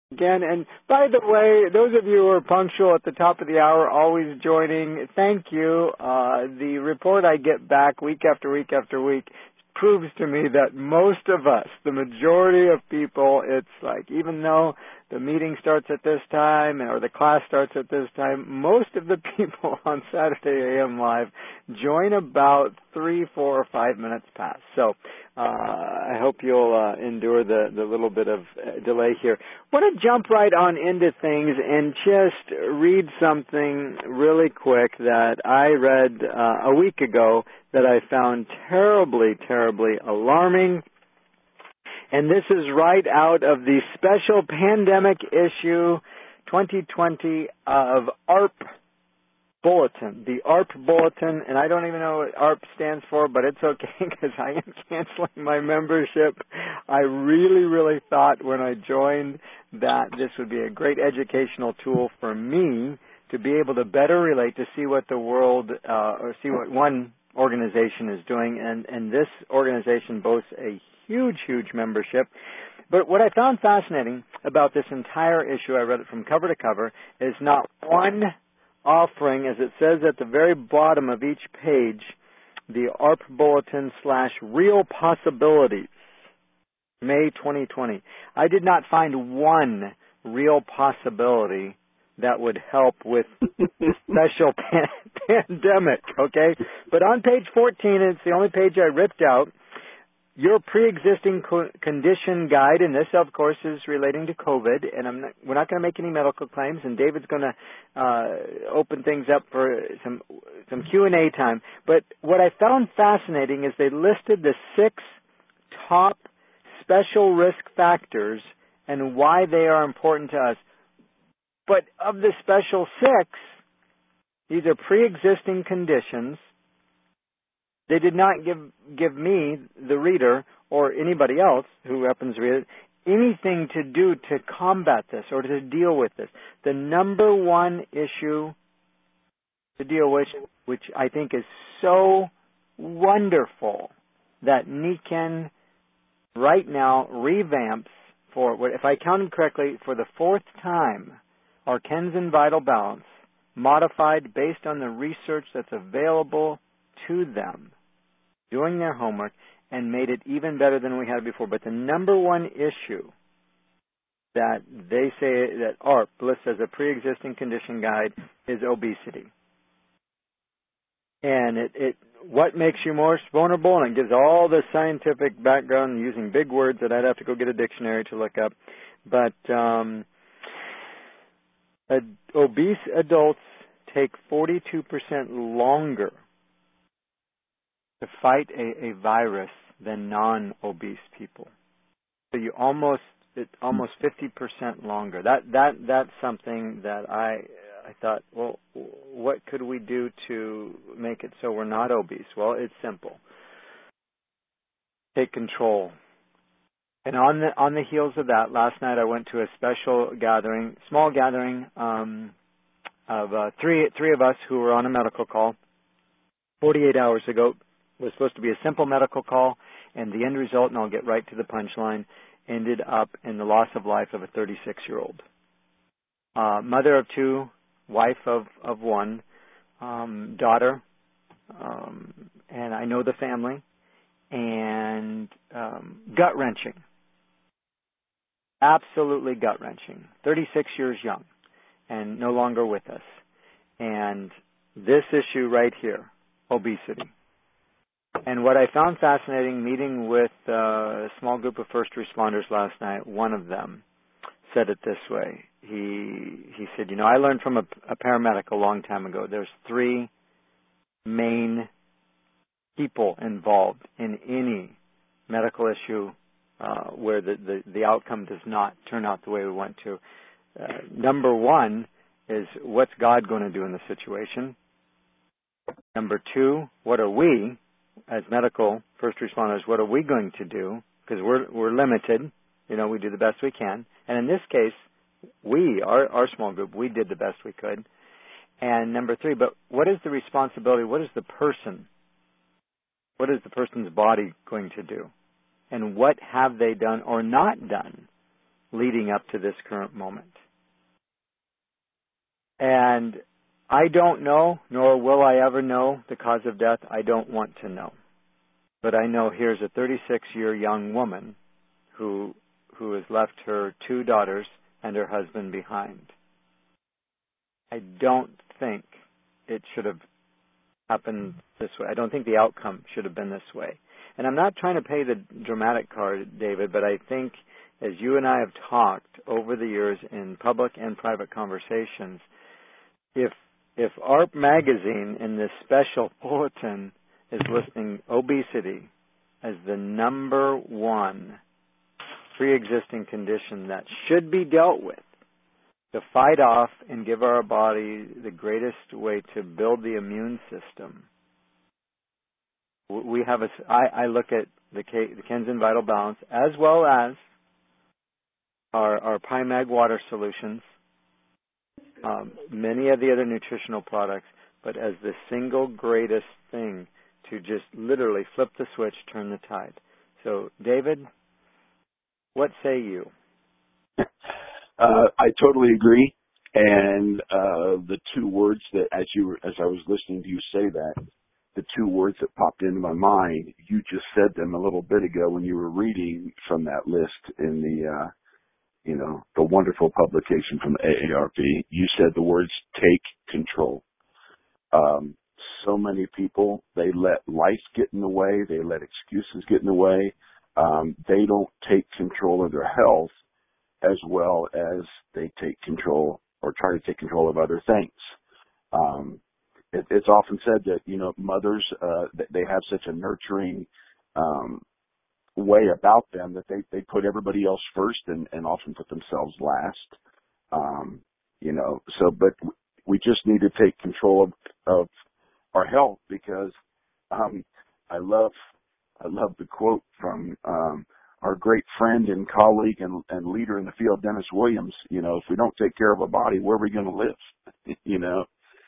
Again, and by the way, those of you who are punctual at the top of the hour, always joining, thank you. The report I get back week after week after week proves to me that most of us, the majority of people, it's like even though the meeting starts at this time or the class starts at this time, most of the people on Saturday AM Live join about 3, 4, or 5 minutes past. So I hope you'll endure the little bit of delay here. I want to jump right on into things and just read something really quick that I read a week ago that I found terribly, terribly alarming. And this is right out of the special pandemic issue 2020 of AARP Bulletin, the AARP Bulletin, and I don't even know what AARP stands for, but it's okay because I am canceling my membership. I really, really thought when I joined that this would be a great educational tool for me to be able to better relate, to see what the world, or see what one organization is doing, and this organization boasts a huge, huge membership. But what I found fascinating about this entire issue, I read it from cover to cover, is not one offering, as it says at the very bottom of each page, the AARP Bulletin / Real Possibilities, May 2020. I did not find one real possibility that would help with the special pandemic, okay? But on page 14, it's the only page I ripped out, your pre-existing condition guide, and this, of course, is relating to COVID, and we're not going to make any medical claims, and David's going to open things up for some Q&A time. But what I found fascinating is they listed the 6 top special risk factors and why they are important to us. But of the special 6, these are pre-existing conditions. They did not give me, the reader, or anybody else who happens to read it, anything to do to combat this or to deal with this. The number one issue to deal with, which I think is so wonderful, that Nikken right now revamps for, if I counted correctly, for the 4th time, our Kenzen Vital Balance, modified based on the research that's available to them, doing their homework, and made it even better than we had before. But the number one issue that they say that AARP lists as a pre-existing condition guide is obesity. And it what makes you more vulnerable, and it gives all the scientific background using big words that I'd have to go get a dictionary to look up. But obese adults take 42% longer to fight a virus than non-obese people. So it's almost 50% longer. That's something that I thought, well, what could we do to make it so we're not obese? Well, it's simple. Take control. And on the heels of that, last night I went to a special gathering, small gathering of three of us who were on a medical call 48 hours ago. It was supposed to be a simple medical call, and the end result, and I'll get right to the punchline, ended up in the loss of life of a 36-year-old. Mother of 2, wife of 1, daughter, and I know the family, and gut-wrenching. Absolutely gut-wrenching. 36 years young and no longer with us. And this issue right here, obesity. And what I found fascinating, meeting with a small group of first responders last night, one of them said it this way. He said, I learned from a paramedic a long time ago, there's 3 main people involved in any medical issue where the outcome does not turn out the way we want to. Number 1 is, what's God going to do in the situation? Number 2, what are we, as medical first responders, what are we going to do? Because we're limited. We do the best we can. And in this case, our small group, we did the best we could. And number 3, but what is the responsibility? What is the person's body going to do? And what have they done or not done leading up to this current moment. And I don't know, nor will I ever know the cause of death. I don't want to know. But I know here's a 36-year young woman who has left her 2 daughters and her husband behind. I don't think it should have happened this way. I don't think the outcome should have been this way. And I'm not trying to play the dramatic card, David, but I think as you and I have talked over the years in public and private conversations, if ARP magazine in this special bulletin is listing obesity as the number 1 pre-existing condition that should be dealt with to fight off and give our body the greatest way to build the immune system, we have I look at the Kenzen Vital Balance as well as our PyMag water solutions, many of the other nutritional products, but as the single greatest thing to just literally flip the switch, turn the tide. So, David, what say you? I totally agree. And the 2 words that, as I was listening to you say that, the 2 words that popped into my mind, you just said them a little bit ago when you were reading from that list in the wonderful publication from AARP. You said the words "take control." So many people, they let life get in the way. They let excuses get in the way. They don't take control of their health as well as they take control or try to take control of other things. It's often said that, mothers, they have such a nurturing way about them that they put everybody else first and often put themselves last. But we just need to take control of our health because I love the quote from our great friend and colleague and leader in the field, Dennis Williams. If we don't take care of our body, where are we going to live?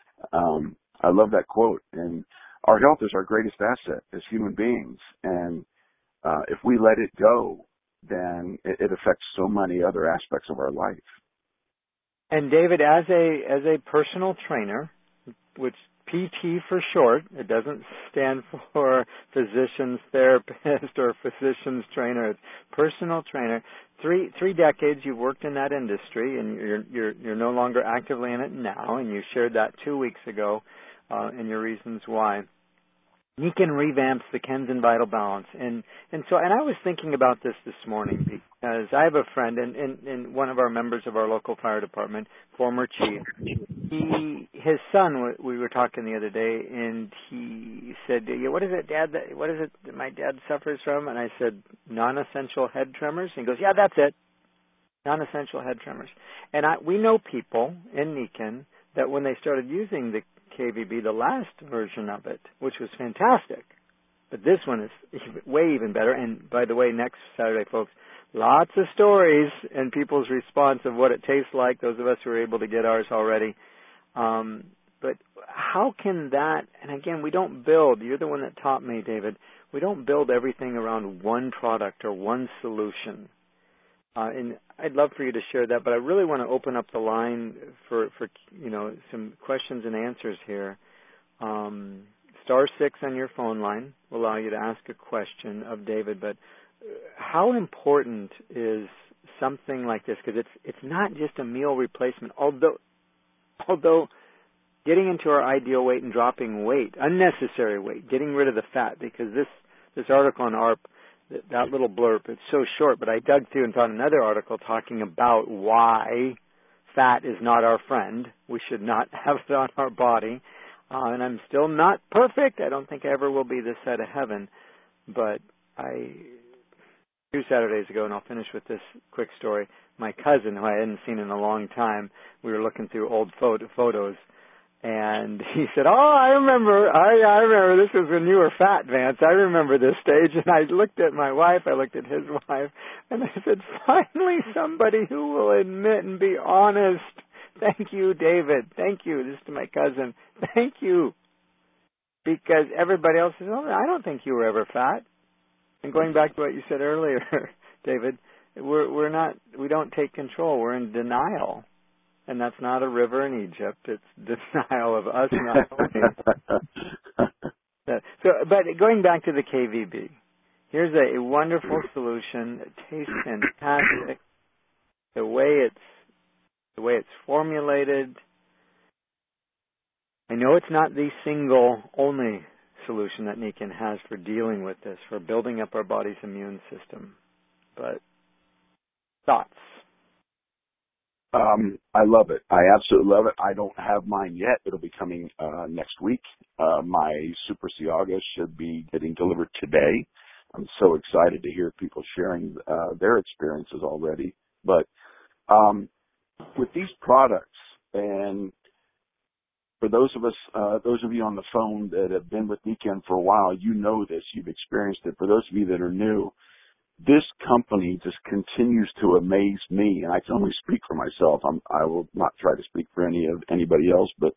I love that quote. And our health is our greatest asset as human beings. And if we let it go, then it affects so many other aspects of our life. And David, as a personal trainer, which PT for short, it doesn't stand for physician's therapist or physician's trainer. It's personal trainer. Three decades you've worked in that industry, and you're no longer actively in it now. And you shared that 2 weeks ago, and your reasons why. Nikken revamps the Kenzen Vital Balance, and I was thinking about this morning because I have a friend and one of our members of our local fire department, former chief. His son, we were talking the other day, and he said, "Yeah, what is it, Dad? What is it that my dad suffers from?" And I said, "Non-essential head tremors." And he goes, "Yeah, that's it, non-essential head tremors." And we know people in Nikken that when they started using the KVB, the last version of it, which was fantastic, but this one is way even better. And by the way, next Saturday, folks, lots of stories and people's response of what it tastes like, those of us who are able to get ours already. But how can that, and again, we don't build, you're the one that taught me, David, we don't build everything around one product or one solution. And I'd love for you to share that, but I really want to open up the line for some questions and answers here. *6 on your phone line will allow you to ask a question of David, but how important is something like this? Because it's not just a meal replacement, although getting into our ideal weight and dropping weight, unnecessary weight, getting rid of the fat, because this article on ARP, that little blurb, it's so short, but I dug through and found another article talking about why fat is not our friend. We should not have it on our body. And I'm still not perfect. I don't think I ever will be this side of heaven. But 2 Saturdays ago, and I'll finish with this quick story, my cousin, who I hadn't seen in a long time, we were looking through old photos, and he said, "Oh, I remember. I remember. This was when you were fat, Vance. I remember this stage." And I looked at my wife. I looked at his wife, and I said, "Finally, somebody who will admit and be honest." Thank you, David. Thank you. This is to my cousin. Thank you, because everybody else says, "Oh, I don't think you were ever fat." And going back to what you said earlier, David, we don't take control. We're in denial. And that's not a river in Egypt. It's denial of us not owning. But going back to the KVB, here's a wonderful solution. It tastes fantastic. The way it's formulated. I know it's not the single only solution that Nikken has for dealing with this, for building up our body's immune system. But thoughts? I love it. I absolutely love it. I don't have mine yet. It'll be coming next week. My Super Siaga should be getting delivered today. I'm so excited to hear people sharing their experiences already. But with these products, and for those of you on the phone that have been with Nikken for a while, you know this. You've experienced it. For those of you that are new, this company just continues to amaze me, and I can only speak for myself. I will not try to speak for anybody else, but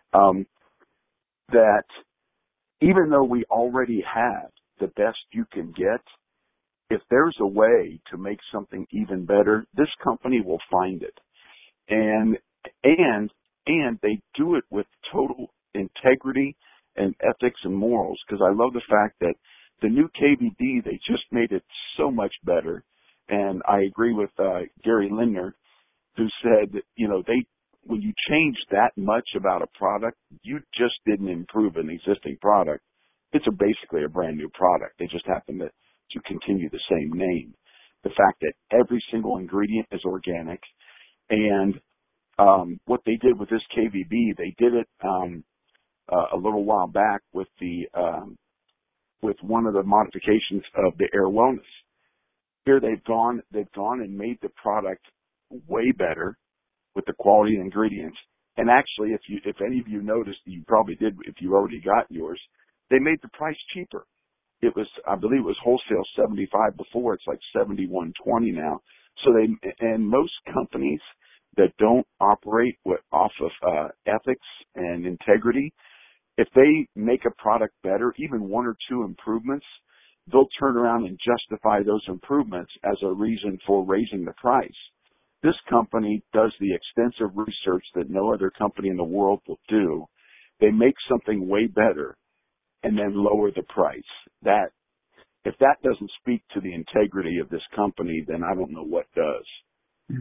that even though we already have the best you can get, if there's a way to make something even better, this company will find it, and they do it with total integrity and ethics and morals. Because I love the fact that the new KVD, they just made it so much better. And I agree with Gary Lindner, who said, when you change that much about a product, you just didn't improve an existing product. It's basically a brand new product. They just happen to continue the same name. The fact that every single ingredient is organic, and what they did with this KVB, they did it a little while back with with one of the modifications of the Air Wellness. Here they've gone and made the product way better with the quality ingredients. And actually, if any of you noticed, you probably did if you already got yours, they made the price cheaper. I believe it was wholesale $75 before. It's like $71.20 now. So and most companies that don't operate off of ethics and integrity, if they make a product better, even one or two improvements, they'll turn around and justify those improvements as a reason for raising the price. This company does the extensive research that no other company in the world will do. They make something way better and then lower the price. If that doesn't speak to the integrity of this company, then I don't know what does.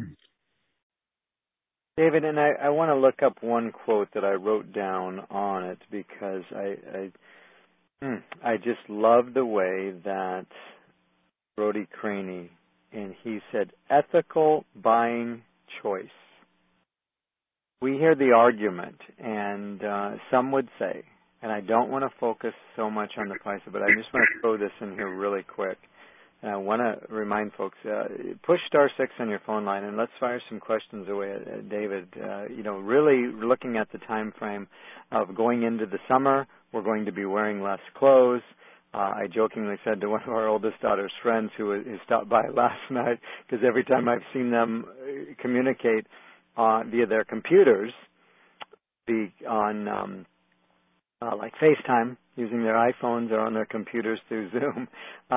David, and I want to look up one quote that I wrote down on it because I just love the way that Brody Craney, and he said, ethical buying choice. We hear the argument, and some would say, and I don't want to focus so much on the price, but I just want to throw this in here really quick. And I want to remind folks, push *6 on your phone line, and let's fire some questions away at David. Really looking at the time frame of going into the summer, we're going to be wearing less clothes. I jokingly said to one of our oldest daughter's friends who stopped by last night, because every time I've seen them communicate via their computers, on like FaceTime, using their iPhones or on their computers through Zoom.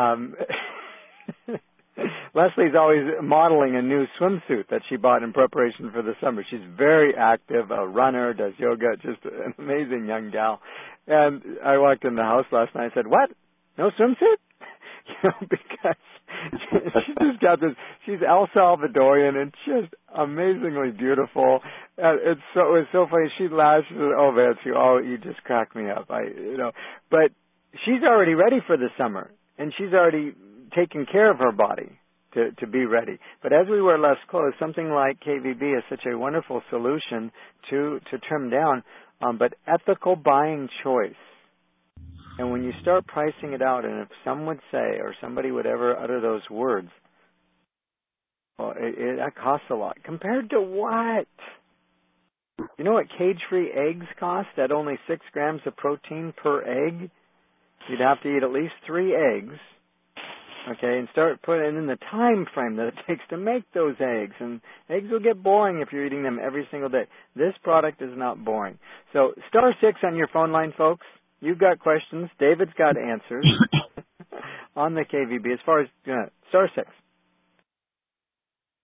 Leslie's always modeling a new swimsuit that she bought in preparation for the summer. She's very active, a runner, does yoga, just an amazing young gal. And I walked in the house last night and said, "What? No swimsuit?" Because she just got this. She's El Salvadorian and just amazingly beautiful. And it was so funny. She laughed. She said, "Oh, Nancy, you just cracked me up." But she's already ready for the summer, and she's already taken care of her body to be ready. But as we wear less clothes, something like KVB is such a wonderful solution to trim down. But ethical buying choice. And when you start pricing it out, and if some would say, or somebody would ever utter those words, well, that costs a lot. Compared to what? You know what cage-free eggs cost at only 6 grams of protein per egg? You'd have to eat at least 3 eggs, okay, and start putting in the time frame that it takes to make those eggs. And eggs will get boring if you're eating them every single day. This product is not boring. So *6 on your phone line, folks. You've got questions. David's got answers on the KVB. As far as *6.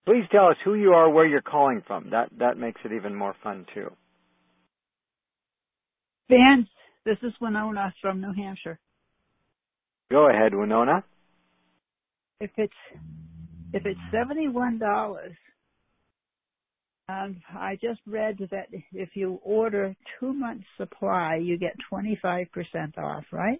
Please tell us who you are, where you're calling from. That makes it even more fun, too. Van, this is Winona from New Hampshire. Go ahead, Winona. If it's $71, I just read that if you order 2 months supply, you get 25% off, right?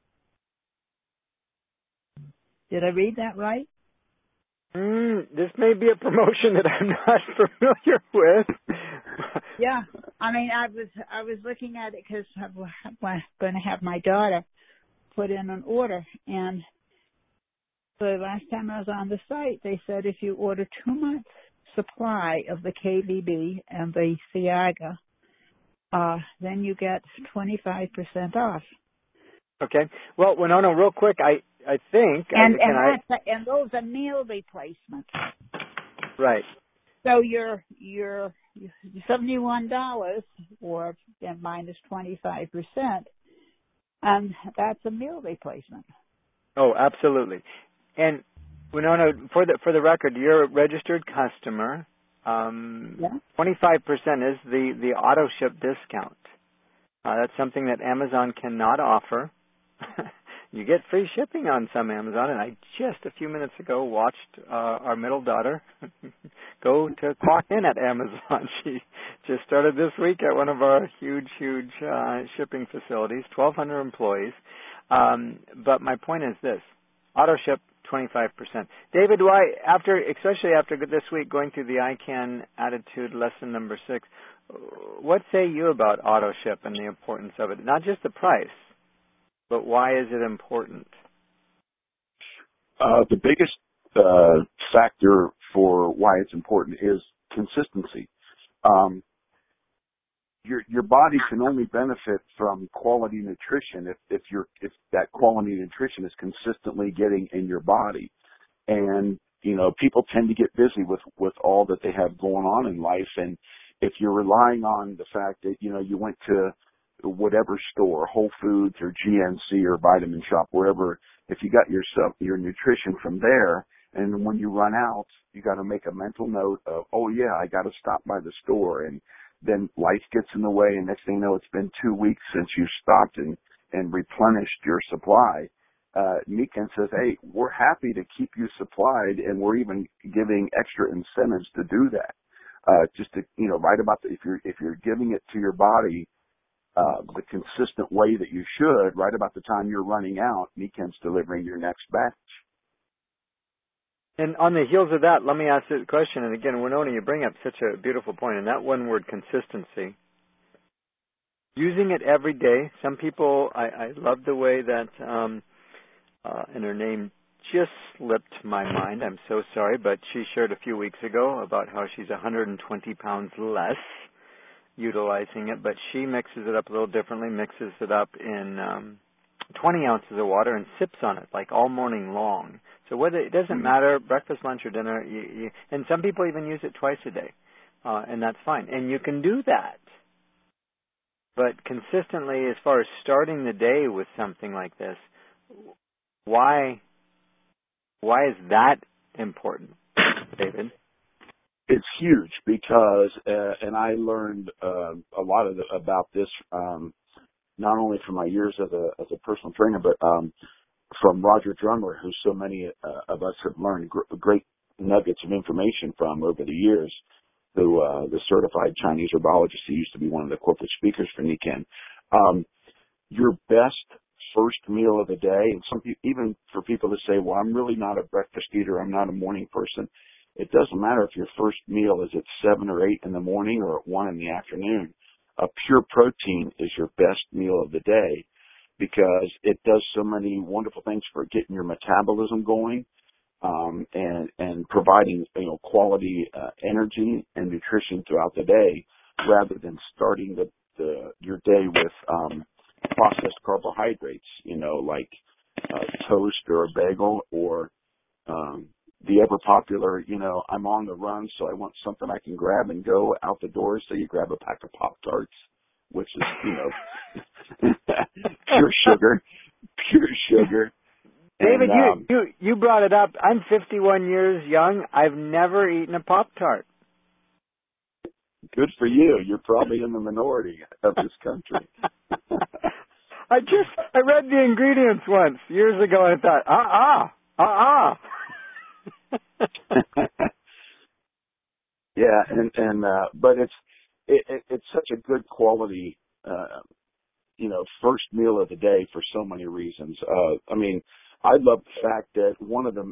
Did I read that right? This may be a promotion that I'm not familiar with. Yeah, I mean, I was looking at it because I'm going to have my daughter put in an order, and the last time I was on the site, they said if you order 2 months supply of the KBB and the Ciaga, then you get 25% off. Okay. Well, Winona, real quick, I think... And those are meal replacements. Right. So your $71 or minus 25%, and that's a meal replacement. Oh, absolutely. And Winona, for the record, you're a registered customer. 25% is the auto ship discount. That's something that Amazon cannot offer. You get free shipping on some Amazon, and I just a few minutes ago watched our middle daughter go to clock in at Amazon. She just started this week at one of our huge shipping facilities, 1,200 employees. But my point is this: auto ship 25%. David, especially after this week going through the ICANN attitude lesson number 6, what say you about auto ship and the importance of it? Not just the price, but why is it important? The biggest factor for why it's important is consistency. Your body can only benefit from quality nutrition if that quality nutrition is consistently getting in your body. And people tend to get busy with all that they have going on in life, and if you're relying on the fact that you went to whatever store, Whole Foods or GNC or Vitamin Shop, wherever, if you got your nutrition from there, and when you run out, you got to make a mental note of, oh yeah, I got to stop by the store, and then life gets in the way, and next thing you know, it's been 2 weeks since you stopped and replenished your supply. Nikken says, hey, we're happy to keep you supplied, and we're even giving extra incentives to do that. Just to, right about if you're giving it to your body the consistent way that you should, right about the time you're running out, Nikken's delivering your next batch. And on the heels of that, let me ask this question. And again, Winona, you bring up such a beautiful point, and that one word, consistency. Using it every day. Some people, I love the way that, and her name just slipped my mind. I'm so sorry, but she shared a few weeks ago about how she's 120 pounds less utilizing it, but she mixes it up a little differently, mixes it up in 20 ounces of water and sips on it like all morning long. So whether it doesn't matter, breakfast, lunch, or dinner, and some people even use it twice a day, and that's fine. And you can do that. But consistently, as far as starting the day with something like this, why is that important, David? It's huge because, and I learned a lot about this not only from my years as a personal trainer, but from Roger Drummer, who so many of us have learned great nuggets of information from over the years, who the certified Chinese herbologist who used to be one of the corporate speakers for Nikken. Your best first meal of the day, and some people, even for people that say, well, I'm really not a breakfast eater, I'm not a morning person, it doesn't matter if your first meal is at 7 or 8 in the morning or at 1 in the afternoon. A pure protein is your best meal of the day because it does so many wonderful things for getting your metabolism going, and providing, quality energy and nutrition throughout the day, rather than starting your day with processed carbohydrates, like toast or a bagel, or the ever popular, I'm on the run, so I want something I can grab and go out the door. So you grab a pack of Pop-Tarts, which is, pure sugar. David, And you brought it up. I'm 51 years young. I've never eaten a Pop-Tart. good for you. You're probably in the minority of this country. I read the ingredients once years ago and I thought, Yeah, and but it's such a good quality first meal of the day for so many reasons. I mean, I love the fact that one of the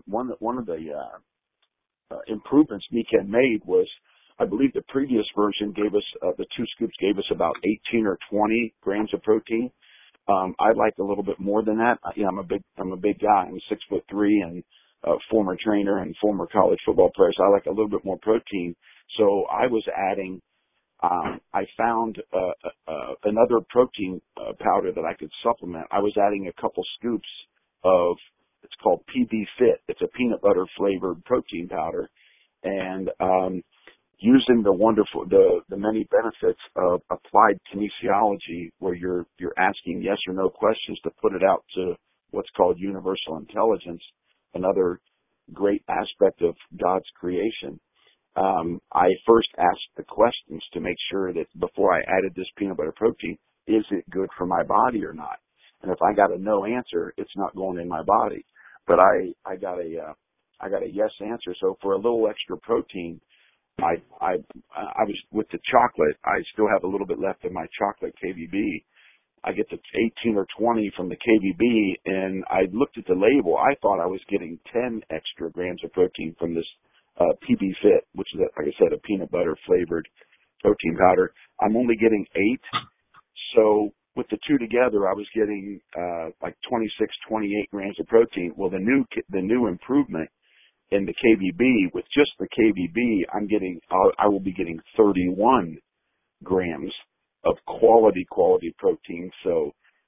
improvements Mekan made was, I believe the previous version gave us the 2 scoops gave us about 18 or 20 grams of protein. I like a little bit more than that. I'm a big guy. I'm 6'3" and a former trainer and former college football player. So I like a little bit more protein. So I was adding. I found another protein powder that I could supplement. I was adding a couple scoops of. It's called PB Fit. It's a peanut butter flavored protein powder, and using the many benefits of applied kinesiology, where you're asking yes or no questions to put it out to what's called universal intelligence, another great aspect of God's creation. I first asked the questions to make sure that before I added this peanut butter protein, is it good for my body or not? And if I got a no answer, it's not going in my body. But I got a yes answer. So for a little extra protein, I was with the chocolate. I still have a little bit left in my chocolate KVB. I get the 18 or 20 from the KVB, and I looked at the label. I thought I was getting 10 extra grams of protein from this PB Fit, which is, like I said, a peanut butter flavored protein powder. I'm only getting 8. So with the two together, I was getting like 26, 28 grams of protein. Well, the new improvement in the KVB, with just the KVB, I will be getting 31 grams of quality protein. So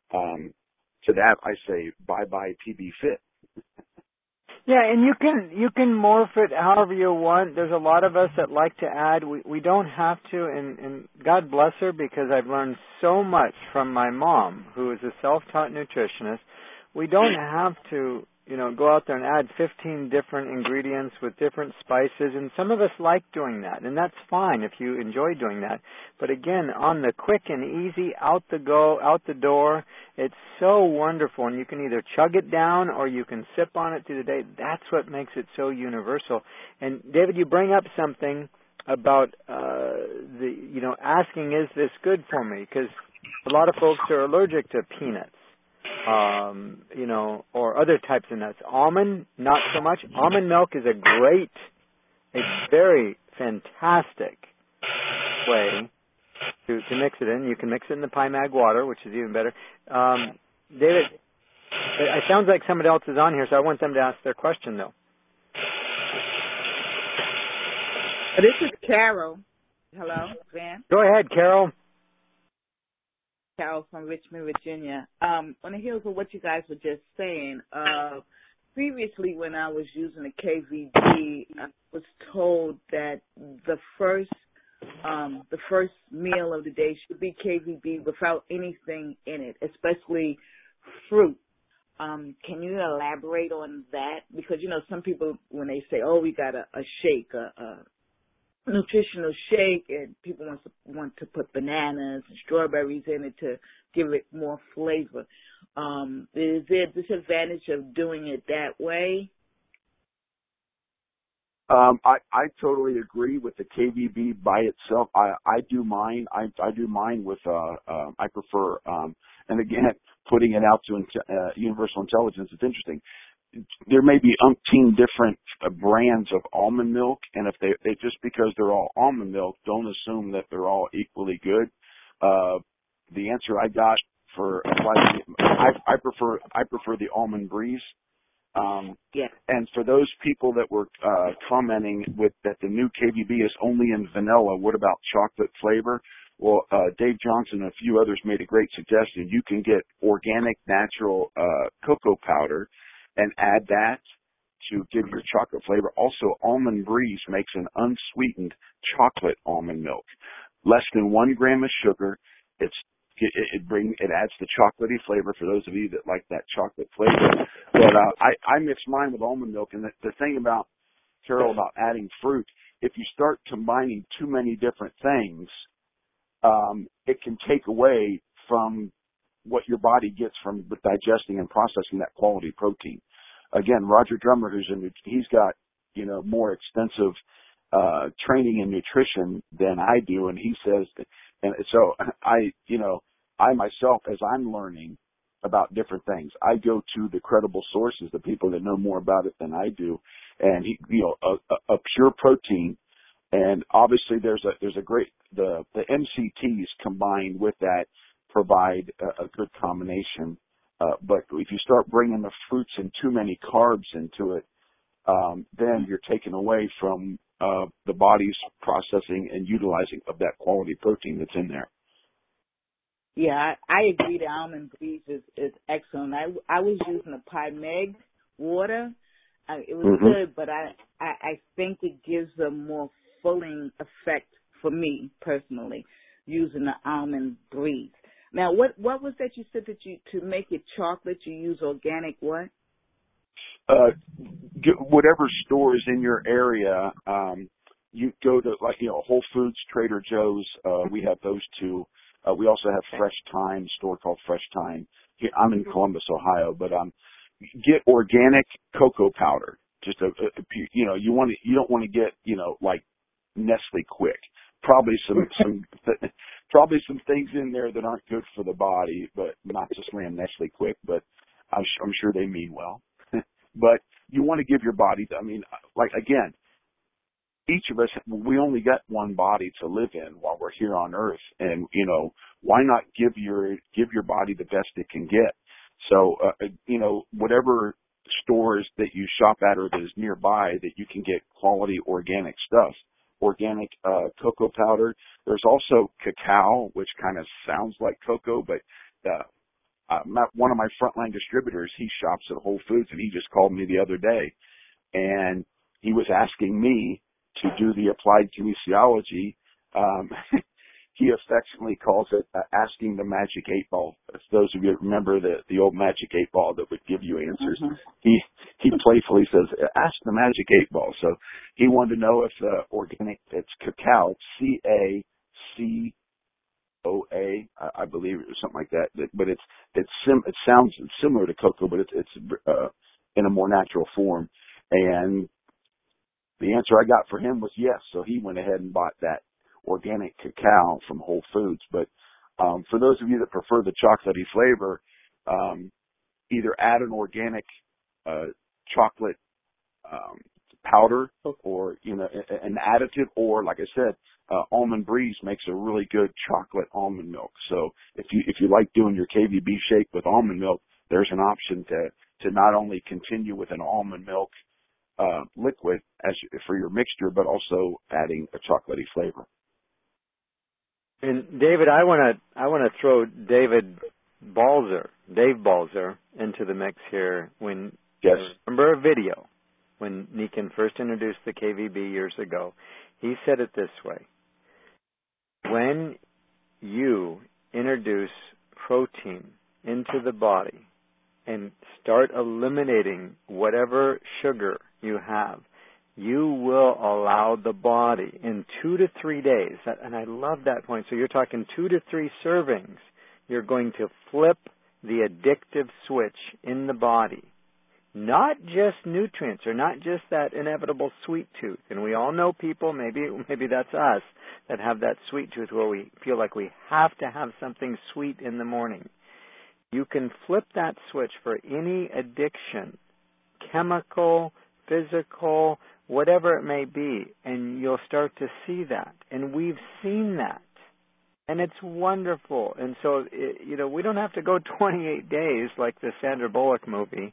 to that, I say bye PB Fit. Yeah, and you can morph it however you want. There's a lot of us that like to add. We don't have to, and God bless her, because I've learned so much from my mom, who is a self-taught nutritionist. We don't have to, go out there and add 15 different ingredients with different spices, and some of us like doing that, and that's fine if you enjoy doing that. But again, on the quick and easy, out the door, it's so wonderful, and you can either chug it down or you can sip on it through the day. That's what makes it so universal. And David, you bring up something about asking, is this good for me? Because a lot of folks are allergic to peanuts. Or other types of nuts. Almond, not so much. Almond milk is a very fantastic way to mix it in. You can mix it in the Pie Mag water, which is even better. David, it sounds like somebody else is on here, so I want them to ask their question, though. This is Carol. Hello, Van. Go ahead, Carol. Carol from Richmond, Virginia. On the heels of what you guys were just saying, previously when I was using the KVB, I was told that the first meal of the day should be KVB without anything in it, especially fruit. Can you elaborate on that? Because, some people, when they say, oh, we got a shake, a nutritional shake, and people want to put bananas and strawberries in it to give it more flavor. Is there a disadvantage of doing it that way? I totally agree with the KVB by itself. I do mine. I do mine with I prefer and again, putting it out to universal intelligence. It's interesting. There may be umpteen different brands of almond milk, and if they just because they're all almond milk, don't assume that they're all equally good. The answer I got for I prefer the Almond Breeze. Yeah. And for those people that were commenting with that the new KVB is only in vanilla, what about chocolate flavor? Well, Dave Johnson and a few others made a great suggestion. You can get organic, natural cocoa powder and add that to give your chocolate flavor. Also, Almond Breeze makes an unsweetened chocolate almond milk. Less than 1 gram of sugar. It's it adds the chocolatey flavor for those of you that like that chocolate flavor. But I mix mine with almond milk, and the thing about, Carol, about adding fruit, if you start combining too many different things, it can take away from what your body gets from digesting and processing that quality protein. Again, Roger Drummer, he's got, more extensive training in nutrition than I do, and he says, and so I myself, as I'm learning about different things, I go to the credible sources, the people that know more about it than I do, and a pure protein. And obviously there's a great, the MCTs combined with that provide a good combination. But if you start bringing the fruits and too many carbs into it, then you're taking away from the body's processing and utilizing of that quality protein that's in there. Yeah, I agree. The almond breeze is excellent. I was using the Pymeg water. It was good, but I think it gives a more fulling effect for me personally, using the almond breeze. Now, what was that you said that to make it chocolate you use organic what? Whatever stores in your area, you go to Whole Foods, Trader Joe's. We have those two. We also have Fresh Thyme, a store called Fresh Thyme. Here, I'm in Columbus, Ohio, but get organic cocoa powder. Just you don't want to get like Nestle Quick. Probably some things in there that aren't good for the body, but not just slam Nestle Quick. But I'm sure they mean well. But you want to give your body. Again, each of us, we only got one body to live in while we're here on Earth, and why not give your body the best it can get? So whatever stores that you shop at or that is nearby that you can get quality organic stuff, organic cocoa powder. There's also cacao, which kind of sounds like cocoa, but one of my frontline distributors, he shops at Whole Foods, and he just called me the other day, and he was asking me to do the applied kinesiology. He affectionately calls it asking the magic 8-ball. If those of you that remember the old magic 8-ball that would give you answers, he playfully says, ask the magic 8-ball. So he wanted to know if organic, it's cacao, CACOA, I believe, or something like that. But it sounds similar to cocoa, but it's in a more natural form. And the answer I got for him was yes. So he went ahead and bought that organic cacao from Whole Foods. But for those of you that prefer the chocolatey flavor, either add an organic chocolate powder or an additive, or like I said, Almond Breeze makes a really good chocolate almond milk. So if you like doing your KVB shake with almond milk, there's an option to not only continue with an almond milk liquid for your mixture, but also adding a chocolatey flavor. And David, I want to throw Dave Balzer into the mix here. Yes. Remember a video when Nikan first introduced the KVB years ago. He said it this way: when you introduce protein into the body and start eliminating whatever sugar you have, you will allow the body in 2 to 3 days, and I love that point. So you're talking 2 to 3 servings. You're going to flip the addictive switch in the body. Not just nutrients, or not just that inevitable sweet tooth. And we all know people, maybe that's us, that have that sweet tooth where we feel like we have to have something sweet in the morning. You can flip that switch for any addiction, chemical, physical, whatever it may be, and you'll start to see that. And we've seen that. And it's wonderful. And so, we don't have to go 28 days like the Sandra Bullock movie,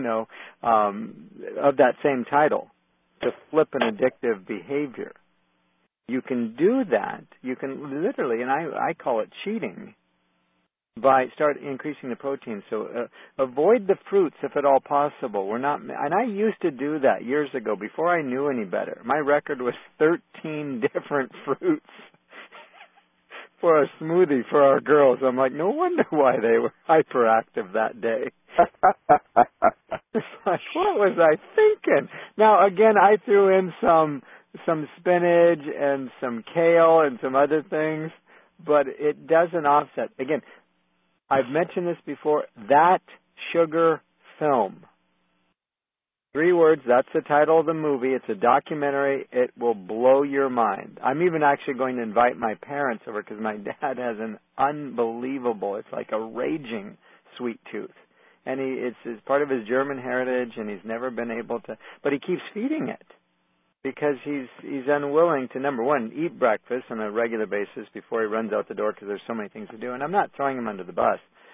of that same title, to flip an addictive behavior. You can do that. You can literally, and I call it cheating, by start increasing the protein. So avoid the fruits if at all possible. And I used to do that years ago before I knew any better. My record was 13 different fruits. for a smoothie for our girls. I'm like, no wonder why they were hyperactive that day. It's like, what was I thinking? Now, again, I threw in some spinach and some kale and some other things, but it doesn't offset. Again, I've mentioned this before, that sugar film. 3 words, that's the title of the movie. It's a documentary. It will blow your mind. I'm even actually going to invite my parents over because my dad has an unbelievable, it's like a raging sweet tooth. And it's part of his German heritage, and he's never been able to, but he keeps feeding it because he's unwilling to, number one, eat breakfast on a regular basis before he runs out the door because there's so many things to do. And I'm not throwing him under the bus.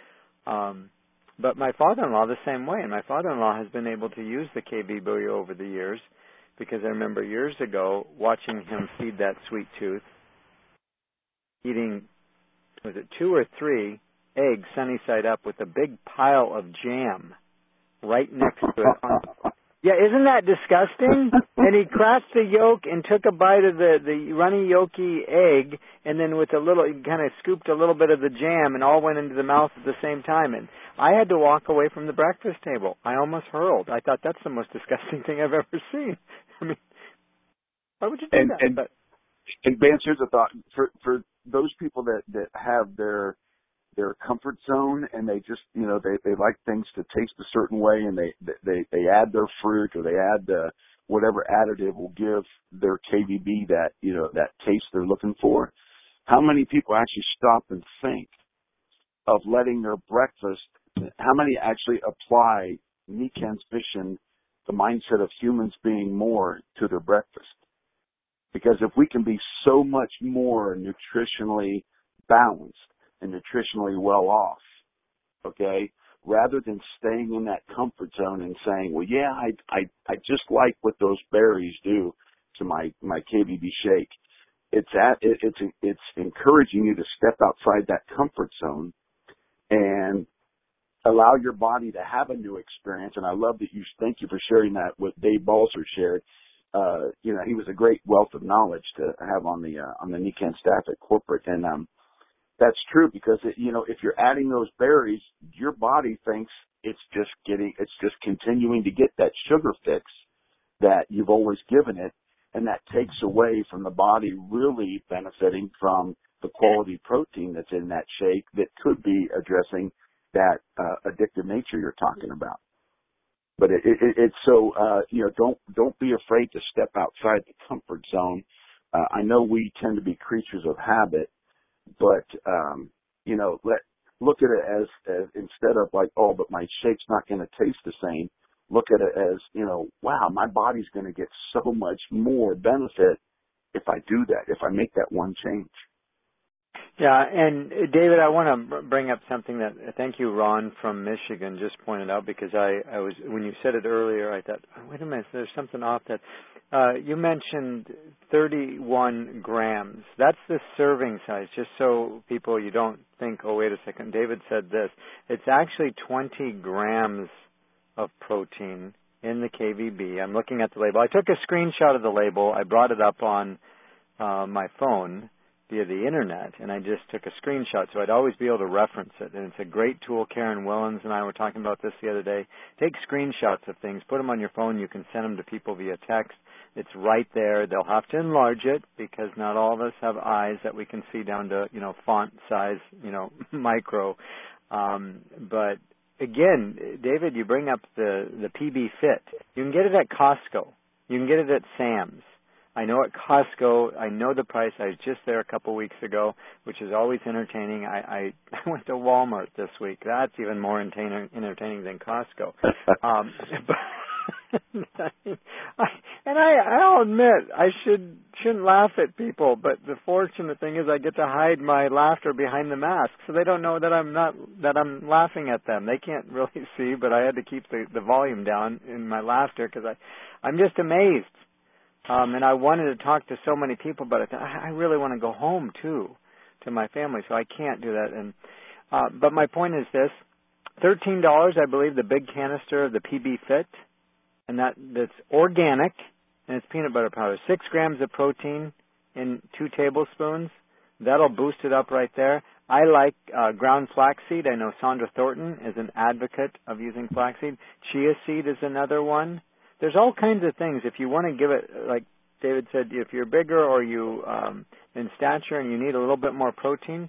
But my father-in-law the same way, and my father-in-law has been able to use the KB Bouillon over the years because I remember years ago watching him feed that sweet tooth, eating, was it 2 or 3 eggs sunny side up with a big pile of jam right next to it. Yeah, isn't that disgusting? And he cracked the yolk and took a bite of the runny yolky egg, and then with he kind of scooped a little bit of the jam, and all went into the mouth at the same time. And I had to walk away from the breakfast table. I almost hurled. I thought that's the most disgusting thing I've ever seen. I mean, why would you do that? And Vance, here's a thought for those people that have their comfort zone, and they just, they like things to taste a certain way, and they add their fruit, or they add whatever additive will give their KVB that taste they're looking for. How many people actually stop and think of letting their breakfast, how many actually apply Nikan's mission, the mindset of humans being more, to their breakfast? Because if we can be so much more nutritionally balanced and nutritionally well off, okay, rather than staying in that comfort zone and saying, well, yeah, I just like what those berries do to my KVB shake. It's encouraging you to step outside that comfort zone and allow your body to have a new experience. And I love that thank you for sharing that with Dave Balzer shared. He was a great wealth of knowledge to have on the Nikan staff at corporate. And, that's true because, if you're adding those berries, your body thinks it's just continuing to get that sugar fix that you've always given it. And that takes away from the body really benefiting from the quality protein that's in that shake that could be addressing that addictive nature you're talking about. But it's so, don't be afraid to step outside the comfort zone. I know we tend to be creatures of habit, but, look at it as instead of like, oh, but my shake's not going to taste the same. Look at it as, wow, my body's going to get so much more benefit if I do that, if I make that one change. Yeah, and David, I want to bring up something that, thank you, Ron from Michigan just pointed out, because I was, when you said it earlier, I thought, oh, wait a minute, there's something off that. You mentioned 31 grams. That's the serving size, just so people, you don't think, oh, wait a second, David said this. It's actually 20 grams of protein in the KVB. I'm looking at the label. I took a screenshot of the label. I brought it up on my phone via the internet, and I just took a screenshot so I'd always be able to reference it. And it's a great tool. Karen Willens and I were talking about this the other day. Take screenshots of things, put them on your phone. You can send them to people via text. It's right there. They'll have to enlarge it because not all of us have eyes that we can see down to, font size, micro. But again, David, you bring up the PB Fit. You can get it at Costco. You can get it at Sam's. I know at Costco, I know the price. I was just there a couple weeks ago, which is always entertaining. I went to Walmart this week. That's even more entertaining than Costco. I'll admit, I shouldn't laugh at people, but the fortunate thing is I get to hide my laughter behind the mask, so they don't know that I'm laughing at them. They can't really see, but I had to keep the volume down in my laughter because I'm just amazed. And I wanted to talk to so many people, but I thought, I really want to go home, too, to my family, so I can't do that. And but my point is this, $13, I believe, the big canister of the PB Fit, and that's organic, and it's peanut butter powder. 6 grams of protein in 2 tablespoons. That'll boost it up right there. I like ground flaxseed. I know Sandra Thornton is an advocate of using flaxseed. Chia seed is another one. There's all kinds of things. If you want to give it, like David said, if you're bigger or you in stature and you need a little bit more protein,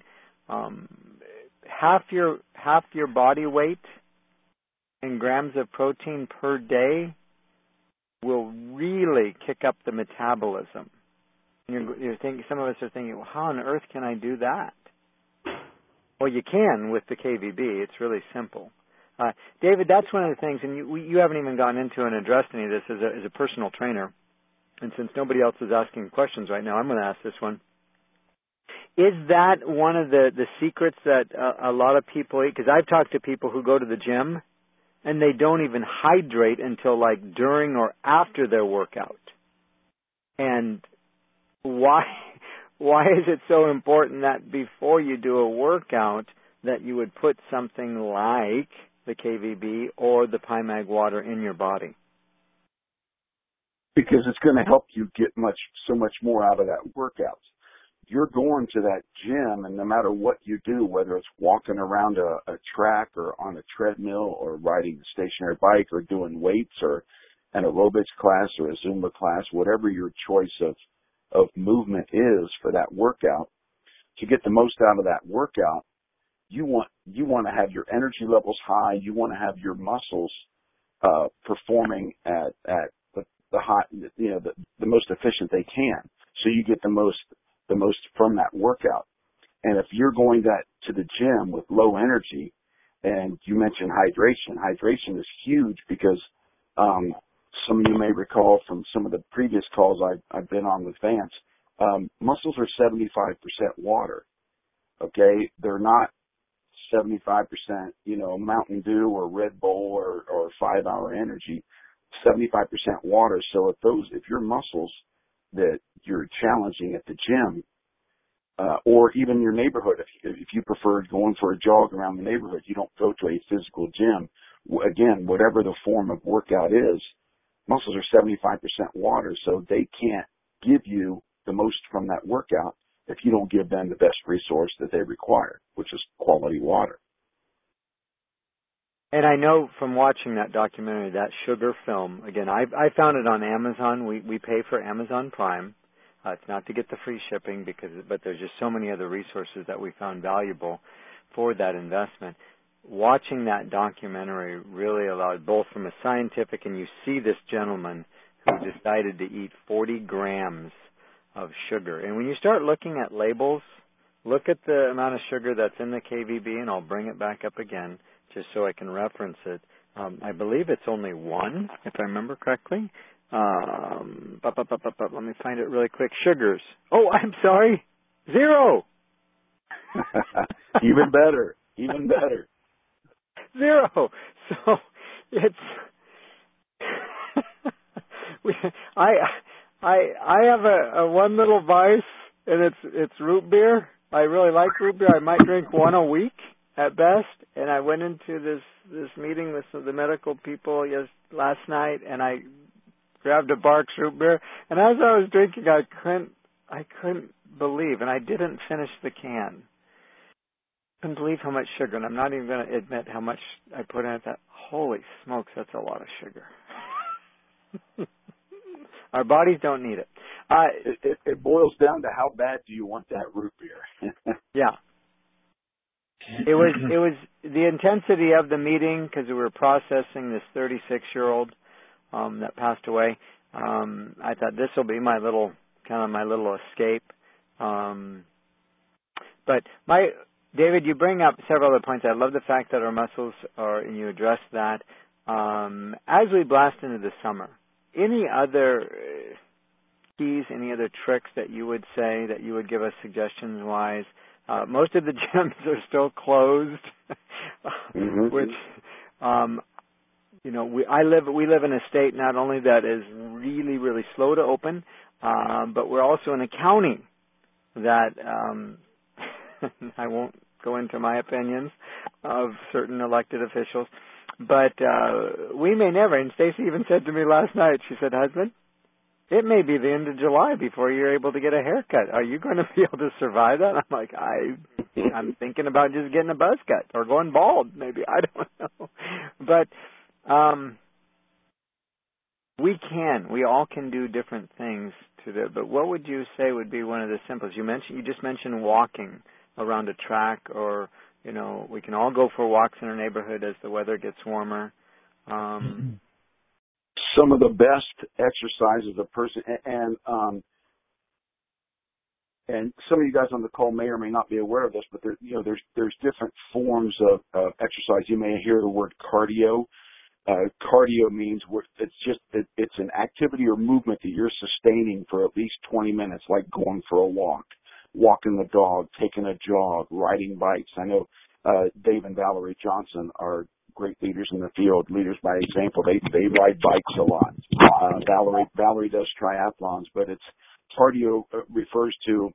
half your body weight in grams of protein per day will really kick up the metabolism. You're thinking, some of us are thinking, well, how on earth can I do that? Well, you can with the KVB. It's really simple. David, that's one of the things, and you haven't even gone into and addressed any of this as a personal trainer. And since nobody else is asking questions right now, I'm going to ask this one. Is that one of the secrets that a lot of people eat? Because I've talked to people who go to the gym, and they don't even hydrate until like during or after their workout. And why is it so important that before you do a workout that you would put something like the KVB or the PyMag water in your body? Because it's going to help you get so much more out of that workout. You're going to that gym, and no matter what you do, whether it's walking around a track or on a treadmill or riding a stationary bike or doing weights or an aerobics class or a Zumba class, whatever your choice of movement is for that workout, to get the most out of that workout, you want to have your energy levels high. You want to have your muscles performing at the high, the most efficient they can. So you get the most from that workout. And if you're going to the gym with low energy, and you mentioned hydration is huge because some of you may recall from some of the previous calls I've been on with Vance, muscles are 75% water. Okay, they're not 75%, Mountain Dew or Red Bull or 5 Hour Energy. 75% water. So if your muscles that you're challenging at the gym, or even your neighborhood, if you prefer going for a jog around the neighborhood, you don't go to a physical gym. Again, whatever the form of workout is, muscles are 75% water, so they can't give you the most from that workout if you don't give them the best resource that they require, which is quality water. And I know from watching that documentary, that sugar film, again, I found it on Amazon. We pay for Amazon Prime. It's not to get the free shipping, but there's just so many other resources that we found valuable for that investment. Watching that documentary really allowed, both from a scientific, and you see this gentleman who decided to eat 40 grams of sugar. And when you start looking at labels, look at the amount of sugar that's in the KVB, and I'll bring it back up again just so I can reference it. I believe it's only 1, if I remember correctly. Let me find it really quick. Sugars. Oh, I'm sorry. 0. Even better. 0. So it's I have a one little vice, and it's root beer. I really like root beer. I might drink 1 a week at best. And I went into this meeting with some of the medical people last night, and I grabbed a Barks root beer. And as I was drinking, I couldn't believe, and I didn't finish the can. Couldn't believe how much sugar, and I'm not even going to admit how much I put in it. Holy smokes, that's a lot of sugar. Our bodies don't need it. It boils down to how bad do you want that root beer? Yeah. It was the intensity of the meeting, because we were processing this 36-year-old that passed away. I thought this will be my little escape. But David, you bring up several other points. I love the fact that our muscles are, and you address that. As we blast into the summer, any other keys, any other tricks that you would say, that you would give us suggestions-wise? Most of the gyms are still closed, which, we live in a state not only that is really, really slow to open, but we're also in a county that, I won't go into my opinions of certain elected officials, but we may never, and Stacy even said to me last night, she said, husband, it may be the end of July before you're able to get a haircut. Are you going to be able to survive that? I'm like, I'm thinking about just getting a buzz cut or going bald, maybe. I don't know. But we all can do different things to do. But what would you say would be one of the simplest? You just mentioned walking around a track, or we can all go for walks in our neighborhood as the weather gets warmer. Some of the best exercises a person and some of you guys on the call may or may not be aware of this, but there's different forms of exercise. You may hear the word cardio. Cardio means it's an activity or movement that you're sustaining for at least 20 minutes, like going for a walk, walking the dog, taking a jog, riding bikes. I know Dave and Valerie Johnson are great leaders in the field, leaders by example. They ride bikes a lot. Valerie does triathlons, but it's cardio refers to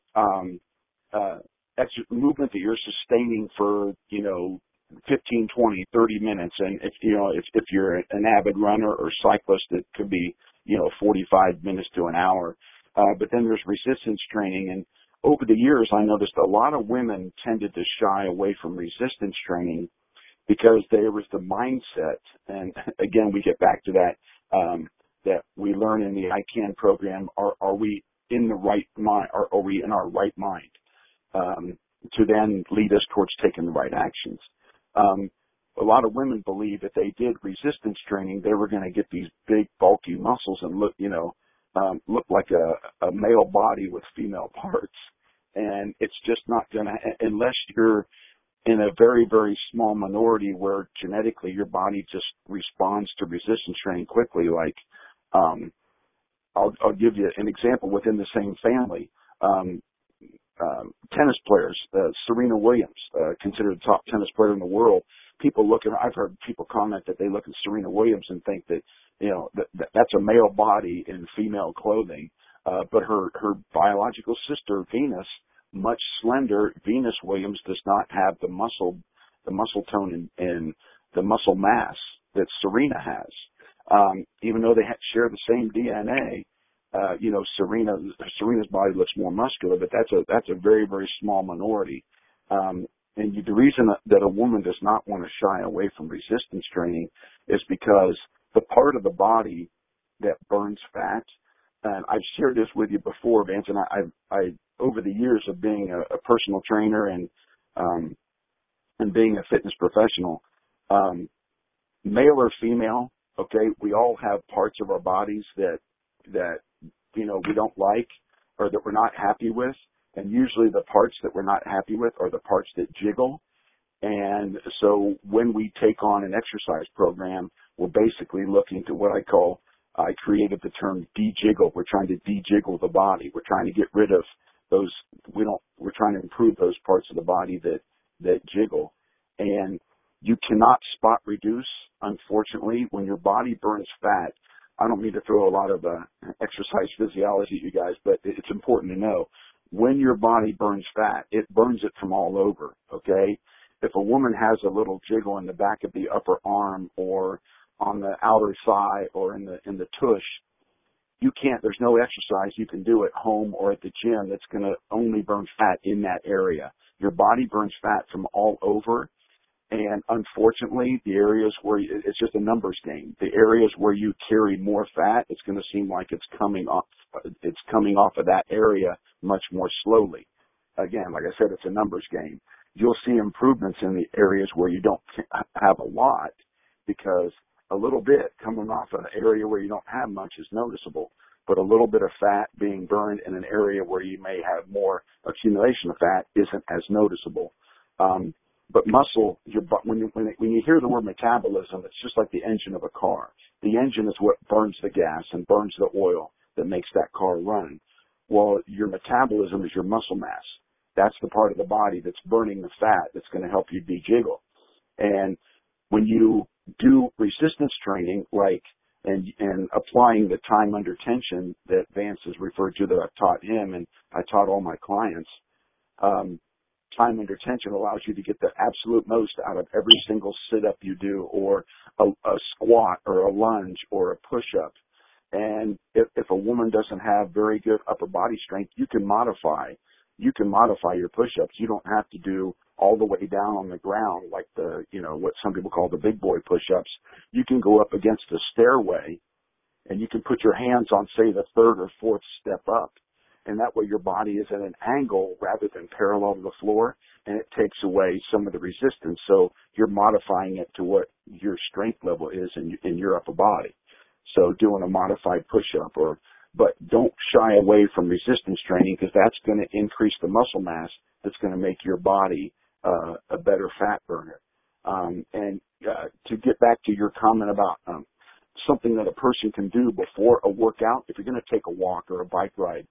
movement that you're sustaining for 15, 20, 30 minutes. And if you're an avid runner or cyclist, it could be 45 minutes to an hour. But then there's resistance training, and over the years I noticed a lot of women tended to shy away from resistance training because there was the mindset, and again we get back to that that we learn in the ICANN program. Are we in the right mind? Are we in our right mind to then lead us towards taking the right actions? A lot of women believe if they did resistance training, they were going to get these big bulky muscles and look like a male body with female parts, and it's just not going to, unless you're in a very, very small minority where genetically your body just responds to resistance training quickly. Like, I'll give you an example within the same family. Tennis players, Serena Williams, considered the top tennis player in the world. I've heard people comment that they look at Serena Williams and think that, that's a male body in female clothing. But her biological sister, Venus, much slender, Venus Williams does not have the muscle tone and the muscle mass that Serena has. Even though they share the same DNA, Serena's body looks more muscular, but that's a very, very small minority. And the reason that a woman does not want to shy away from resistance training is because the part of the body that burns fat, and I've shared this with you before, Vance, and I over the years of being a personal trainer and being a fitness professional, male or female, okay, we all have parts of our bodies that we don't like or that we're not happy with. And usually the parts that we're not happy with are the parts that jiggle. And so when we take on an exercise program, we're basically looking to what I created the term de-jiggle. We're trying to de-jiggle the body. We're trying to get rid of those, we're trying to improve those parts of the body that jiggle. And you cannot spot reduce, unfortunately, when your body burns fat. I don't mean to throw a lot of exercise physiology at you guys, but it's important to know. When your body burns fat, it burns it from all over, okay? If a woman has a little jiggle in the back of the upper arm or on the outer thigh or in the tush, there's no exercise you can do at home or at the gym that's going to only burn fat in that area. Your body burns fat from all over. And unfortunately, the areas where it's just a numbers game. The areas where you carry more fat, it's going to seem like it's coming off of that area much more slowly. Again, like I said, it's a numbers game. You'll see improvements in the areas where you don't have a lot, because a little bit coming off an area where you don't have much is noticeable, but a little bit of fat being burned in an area where you may have more accumulation of fat isn't as noticeable. But muscle, when you hear the word metabolism, it's just like the engine of a car. The engine is what burns the gas and burns the oil that makes that car run. Well, your metabolism is your muscle mass. That's the part of the body that's burning the fat that's going to help you de-jiggle. And when you do resistance training, and applying the time under tension that Vance has referred to, that I've taught him and I taught all my clients, time under tension allows you to get the absolute most out of every single sit-up you do, or a squat or a lunge or a push-up. And if a woman doesn't have very good upper body strength, you can modify your push-ups. You don't have to do all the way down on the ground like what some people call the big boy push-ups. You can go up against a stairway and you can put your hands on, say, the third or fourth step up. And that way your body is at an angle rather than parallel to the floor, and it takes away some of the resistance. So you're modifying it to what your strength level is in your upper body. So doing a modified push-up, but don't shy away from resistance training, because that's going to increase the muscle mass that's going to make your body a better fat burner. And to get back to your comment about something that a person can do before a workout, if you're going to take a walk or a bike ride,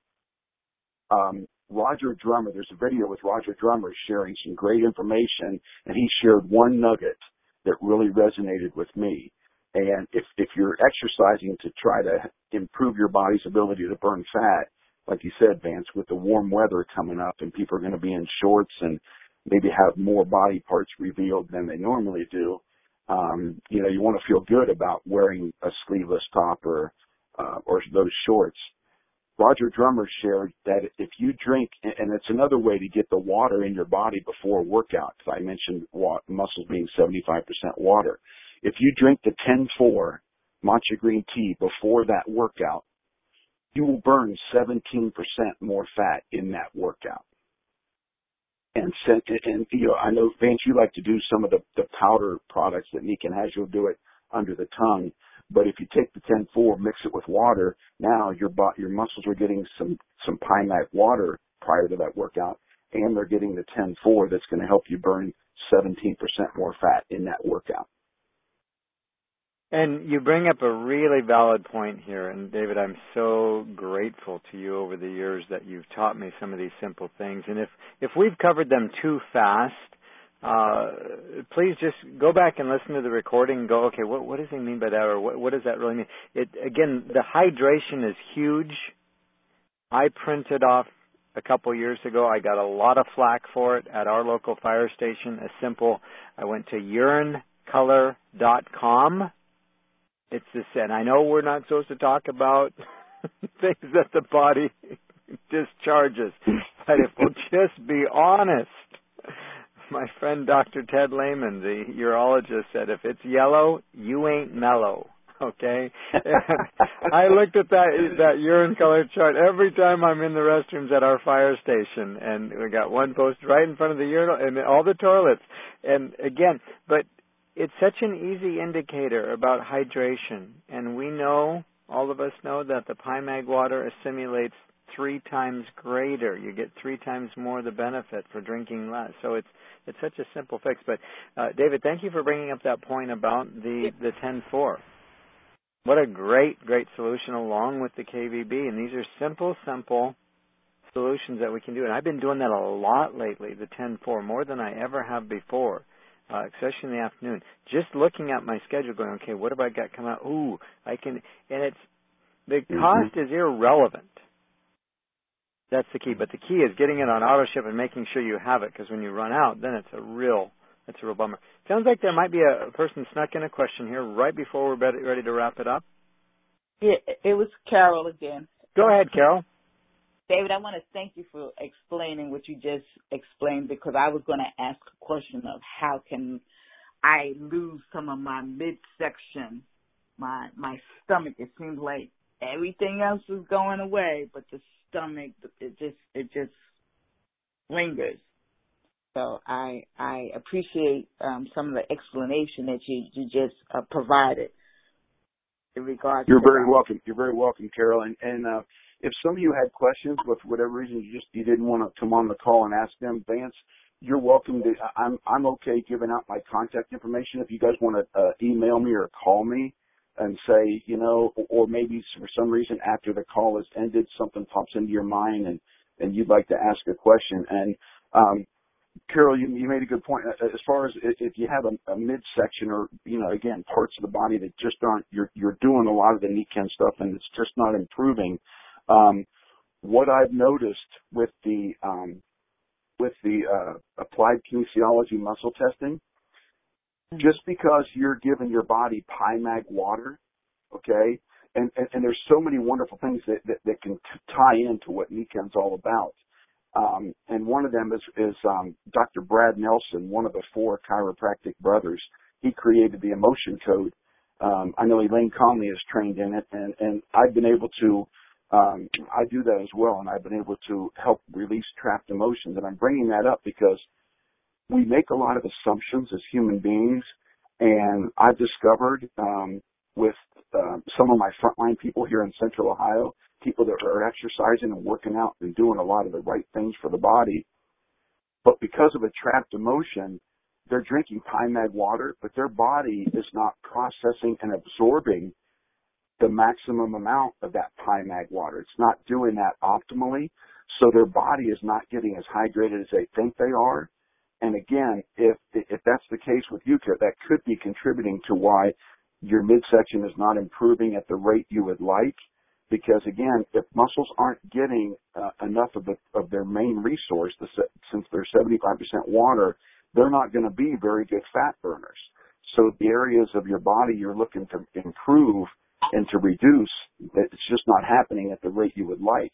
Roger Drummer, there's a video with Roger Drummer sharing some great information, and he shared one nugget that really resonated with me. And if you're exercising to try to improve your body's ability to burn fat, like you said, Vance, with the warm weather coming up and people are going to be in shorts and maybe have more body parts revealed than they normally do, you want to feel good about wearing a sleeveless top or those shorts. Roger Drummer shared that if you drink, and it's another way to get the water in your body before a workout, because I mentioned muscles being 75% water. If you drink the 10-4 matcha green tea before that workout, you will burn 17% more fat in that workout. And I know, Vance, you like to do some of the powder products that Nikan has. You'll do it under the tongue. But if you take the 10-4, mix it with water, now your muscles are getting some Pymac water prior to that workout, and they're getting the 10-4 that's going to help you burn 17% more fat in that workout. And you bring up a really valid point here. And David, I'm so grateful to you over the years that you've taught me some of these simple things. And if we've covered them too fast, please just go back and listen to the recording and go, okay, what does he mean by that, or what does that really mean? Again, the hydration is huge. I printed off a couple years ago. I got a lot of flack for it at our local fire station. I went to urinecolor.com. It's this, and I know we're not supposed to talk about things that the body discharges, but if we'll just be honest, my friend Dr. Ted Lehman, the urologist, said, if it's yellow, you ain't mellow, okay? And I looked at that urine color chart every time I'm in the restrooms at our fire station, and we got one post right in front of the urinal and all the toilets. And again, but it's such an easy indicator about hydration, and we know, all of us know, that the Pymac water assimilates 3 times greater. You get 3 times more the benefit for drinking less. So it's such a simple fix. But David, thank you for bringing up that point about the 10-4. What a great solution along with the KVB. And these are simple solutions that we can do. And I've been doing that a lot lately, the 10-4, more than I ever have before. Especially in the afternoon, just looking at my schedule going, okay, what have I got coming out? Ooh, I can, and the cost is irrelevant. That's the key. But the key is getting it on auto ship and making sure you have it, because when you run out, then it's a real bummer. Sounds like there might be a person snuck in a question here right before we're ready to wrap it up. Yeah, it was Carol again. Go ahead, Carol. David, I want to thank you for explaining what you just explained, because I was going to ask a question of how can I lose some of my midsection, my stomach. It seems like everything else is going away, but the stomach, it just lingers. So I appreciate some of the explanation that you just provided in regards to very welcome. You're very welcome, Carol. And if some of you had questions, but for whatever reason you didn't want to come on the call and ask them, Vance, you're welcome to. I'm okay giving out my contact information. If you guys want to email me or call me and say, or maybe for some reason after the call has ended, something pops into your mind and you'd like to ask a question. And Carol, you made a good point. As far as if you have a midsection or, again, parts of the body that just aren't, you're doing a lot of the Nikan stuff and it's just not improving. What I've noticed with the applied kinesiology muscle testing, just because you're giving your body Pymac water, okay, and there's so many wonderful things that can tie into what Niken's all about. And one of them is Dr. Brad Nelson, one of the 4 chiropractic brothers. He created the emotion code. I know Elaine Conley is trained in it, and I've been able to, I do that as well, and I've been able to help release trapped emotions. And I'm bringing that up because we make a lot of assumptions as human beings, and I've discovered with some of my frontline people here in Central Ohio, people that are exercising and working out and doing a lot of the right things for the body, but because of a trapped emotion, they're drinking Pymag water, but their body is not processing and absorbing the maximum amount of that Pymag water. It's not doing that optimally, so their body is not getting as hydrated as they think they are. And again, if that's the case with you, that could be contributing to why your midsection is not improving at the rate you would like. Because again, if muscles aren't getting enough of their main resource, since they're 75% water, they're not going to be very good fat burners. So the areas of your body you're looking to improve and to reduce, it's just not happening at the rate you would like.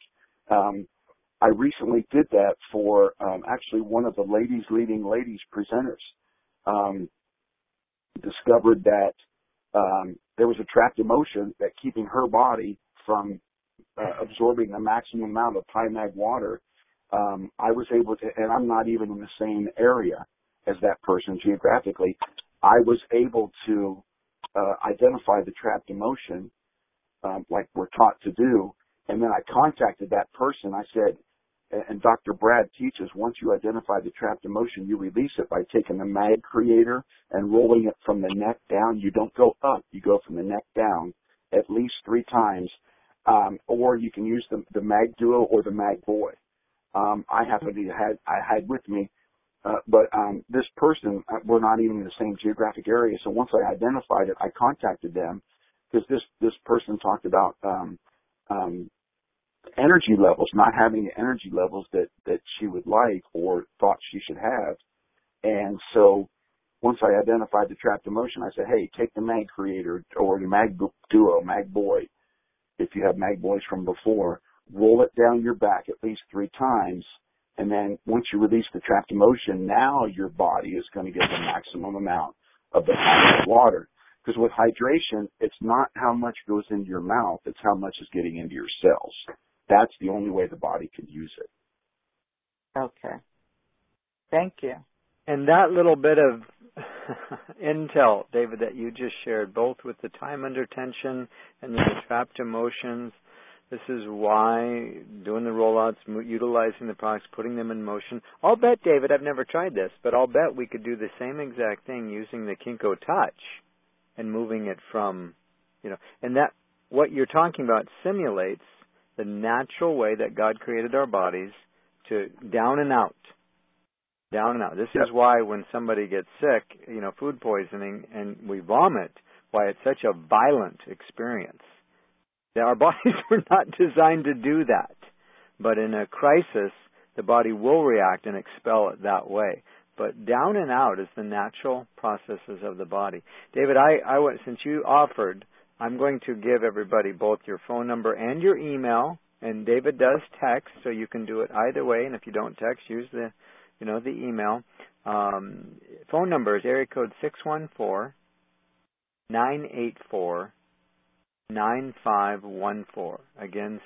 I recently did that for actually one of the leading ladies presenters. Discovered that there was a trapped emotion that keeping her body from absorbing the maximum amount of Pymag water. I was able to, and I'm not even in the same area as that person geographically, I was able to identify the trapped emotion like we're taught to do. And then I contacted that person. I said, and Dr. Brad teaches, once you identify the trapped emotion, you release it by taking the Mag Creator and rolling it from the neck down. You don't go up. You go from the neck down at least 3 times. Or you can use the Mag Duo or the Mag Boy. I had with me, but this person, we're not even in the same geographic area. So once I identified it, I contacted them because this person talked about energy levels, not having the energy levels that she would like or thought she should have. And so once I identified the trapped emotion, I said, hey, take the Mag Creator or the Mag Duo, Mag Boy, if you have Mag Boys from before, roll it down your back at least 3 times. And then once you release the trapped emotion, now your body is going to get the maximum amount of the water. Because with hydration, it's not how much goes into your mouth, it's how much is getting into your cells. That's the only way the body can use it. Okay. Thank you. And that little bit of intel, David, that you just shared, both with the time under tension and the trapped emotions, this is why doing the rollouts, utilizing the products, putting them in motion. I'll bet, David, I've never tried this, but I'll bet we could do the same exact thing using the Kinko Touch and moving it from, and that what you're talking about simulates the natural way that God created our bodies to down and out. Down and out. This is why when somebody gets sick, food poisoning, and we vomit, why it's such a violent experience. Our bodies were not designed to do that. But in a crisis, the body will react and expel it that way. But down and out is the natural processes of the body. David, since you offered, I'm going to give everybody both your phone number and your email. And David does text, so you can do it either way. And if you don't text, use the email. Phone number is area code 614-984-9514. Again,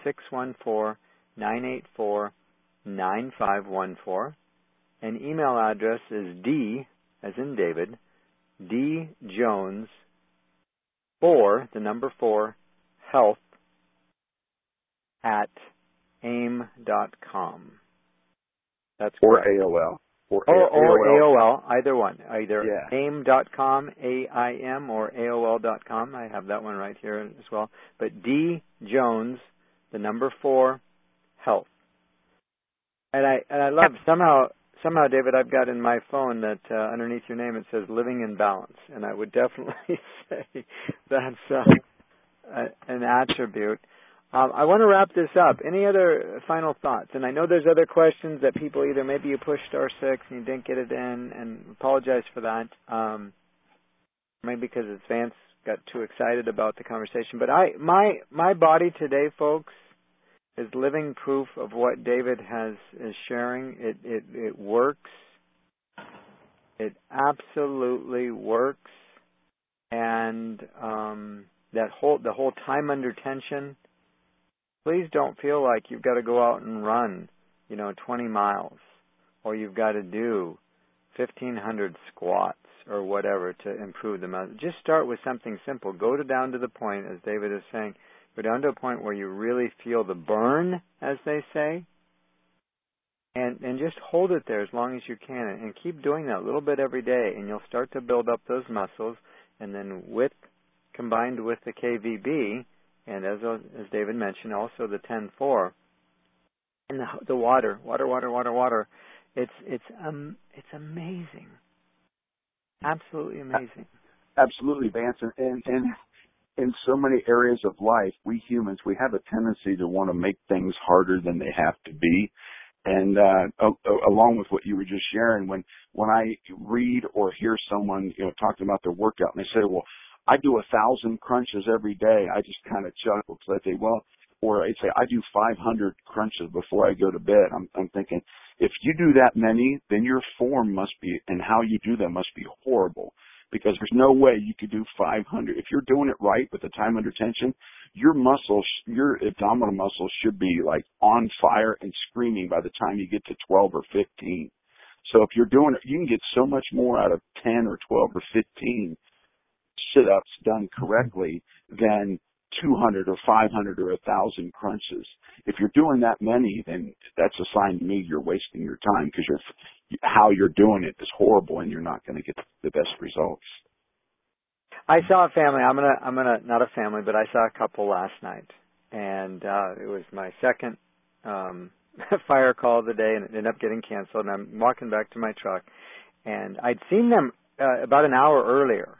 614-984-9514. And email address is D, as in David, D Jones 4, the number 4, health at aim.com. That's or correct. AOL. Or AOL, either one. Either aim.com, AIM, or AOL.com. I have that one right here as well. But D Jones, the number 4, health. And I love, somehow, David, I've got in my phone that underneath your name it says living in balance. And I would definitely say that's an attribute. I want to wrap this up. Any other final thoughts? And I know there's other questions that people either maybe you pushed star 6 and you didn't get it in, and apologize for that. Maybe because it's advanced got too excited about the conversation. But my body today, folks, is living proof of what David is sharing. It works. It absolutely works. And the whole time under tension. Please don't feel like you've got to go out and run, 20 miles, or you've got to do 1,500 squats or whatever to improve the muscle. Just start with something simple. Go down to the point, as David is saying, go down to a point where you really feel the burn, as they say, and just hold it there as long as you can, and keep doing that a little bit every day, and you'll start to build up those muscles, and then combined with the KVB, and as David mentioned, also the 10-4, and the water. It's amazing, absolutely amazing. Absolutely, Vance, and in so many areas of life, we humans, we have a tendency to want to make things harder than they have to be. And along with what you were just sharing, when I read or hear someone talking about their workout, and they say, "Well, I do 1,000 crunches every day," I just kind of chuckle because I say, "Well," or I say, "I do 500 crunches before I go to bed." I'm thinking, if you do that many, then your form must be, and how you do them must be horrible, because there's no way you could do 500. If you're doing it right with the time under tension, your muscles, your abdominal muscles should be like on fire and screaming by the time you get to 12 or 15. So if you're doing it, you can get so much more out of 10 or 12 or 15 sit-ups done correctly than 200 or 500 or 1,000 crunches. If you're doing that many, then that's a sign to me you're wasting your time, because how you're doing it is horrible and you're not going to get the best results. I saw a family. I'm gonna not a family, but I saw a couple last night, and it was my second fire call of the day, and it ended up getting canceled. And I'm walking back to my truck, and I'd seen them about an hour earlier,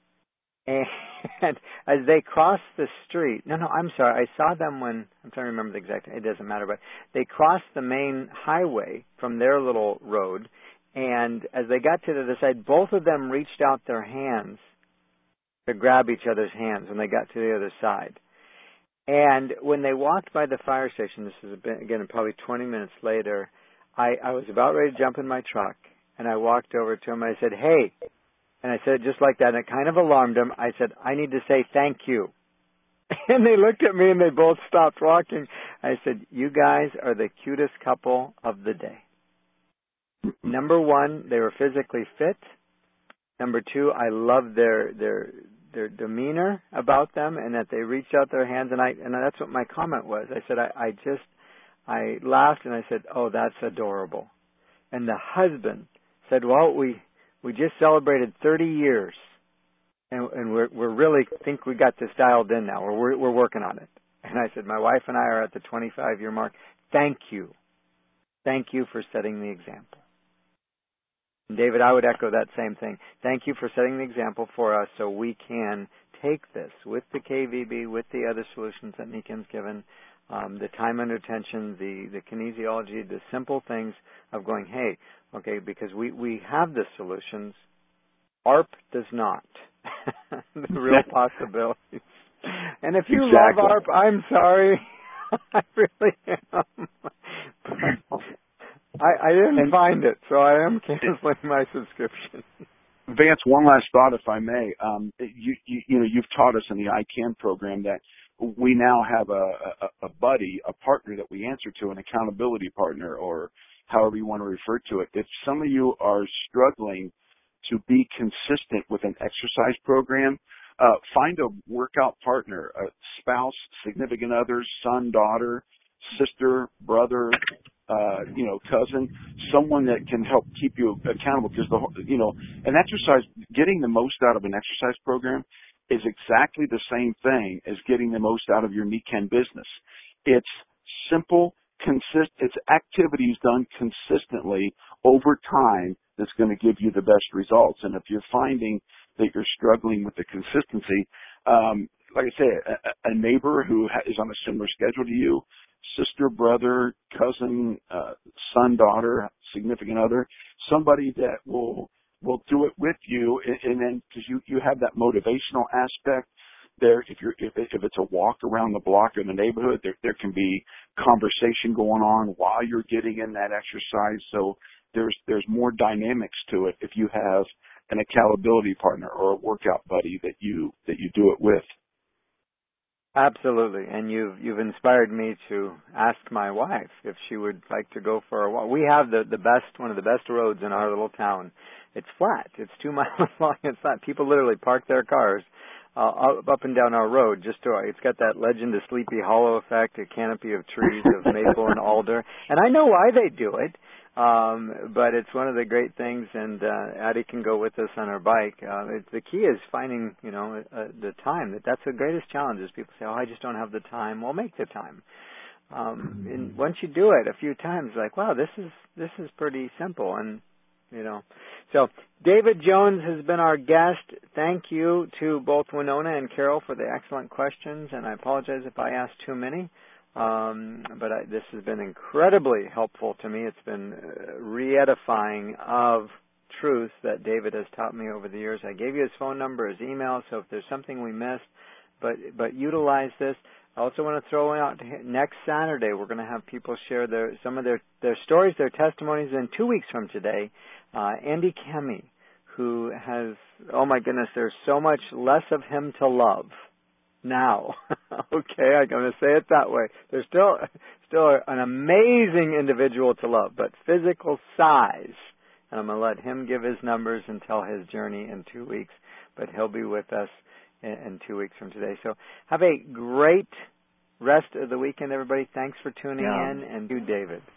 and as they crossed the street, I'm sorry, I saw them when, I'm trying to remember the exact, it doesn't matter, but they crossed the main highway from their little road, and as they got to the other side, both of them reached out their hands to grab each other's hands when they got to the other side. And when they walked by the fire station, this is again probably 20 minutes later, I was about ready to jump in my truck, and I walked over to them and I said, "Hey," and I said it just like that, and it kind of alarmed them. I said, "I need to say thank you." And they looked at me and they both stopped walking. I said, "You guys are the cutest couple of the day." Number one, they were physically fit. Number two, I loved their demeanor about them, and that they reached out their hands, and that's what my comment was. I said, I laughed and I said, "Oh, that's adorable." And the husband said, "Well, we just celebrated 30 years, and we're really think we got this dialed in now. We're working on it." And I said, "My wife and I are at the 25-year mark. Thank you for setting the example." And David, I would echo that same thing. Thank you for setting the example for us, so we can take this with the KVB, with the other solutions that Niken's given, the time under tension, the kinesiology, the simple things of going, hey, okay, because we have the solutions. ARP does not. The real possibilities. And if you love ARP, I'm sorry. I really am. I didn't find it, so I am canceling my subscription. Vance, one last thought, if I may. You've taught us in the ICANN program that we now have a buddy, a partner that we answer to, an accountability partner, or however you want to refer to it. If some of you are struggling to be consistent with an exercise program, find a workout partner, a spouse, significant other, son, daughter, sister, brother, cousin, someone that can help keep you accountable, because an exercise, getting the most out of an exercise program is exactly the same thing as getting the most out of your Niken business. It's simple, it's activities done consistently over time that's going to give you the best results. And if you're finding that you're struggling with the consistency, like I say, a neighbor who is on a similar schedule to you, sister, brother, cousin, son, daughter, significant other, somebody that will will do it with you, and then because you have that motivational aspect there. If it's a walk around the block or the neighborhood, there can be conversation going on while you're getting in that exercise. So there's more dynamics to it if you have an accountability partner or a workout buddy that you do it with. Absolutely, and you've inspired me to ask my wife if she would like to go for a walk. We have one of the best roads in our little town. It's flat. It's 2 miles long. It's flat. People literally park their cars up and down our road. It's got that Legend of Sleepy Hollow effect, a canopy of trees of maple and alder, and I know why they do it. But it's one of the great things, and Addie can go with us on her bike. The key is finding, the time. That's the greatest challenge. Is people say, "Oh, I just don't have the time." Well, make the time. And once you do it a few times, like, wow, this is pretty simple, and So David Jones has been our guest. Thank you to both Winona and Carol for the excellent questions, and I apologize if I asked too many. But this has been incredibly helpful to me. It's been re-edifying of truth that David has taught me over the years. I gave you his phone number, his email, so if there's something we missed, but utilize this. I also want to throw out next Saturday, we're going to have people share some of their stories, their testimonies. And 2 weeks from today, Andy Kemme, who has, oh my goodness, there's so much less of him to love now. Okay, I'm going to say it that way. There's still an amazing individual to love, but physical size. And I'm going to let him give his numbers and tell his journey in 2 weeks, but he'll be with us in 2 weeks from today. So have a great rest of the weekend, everybody. Thanks for tuning in, and do David.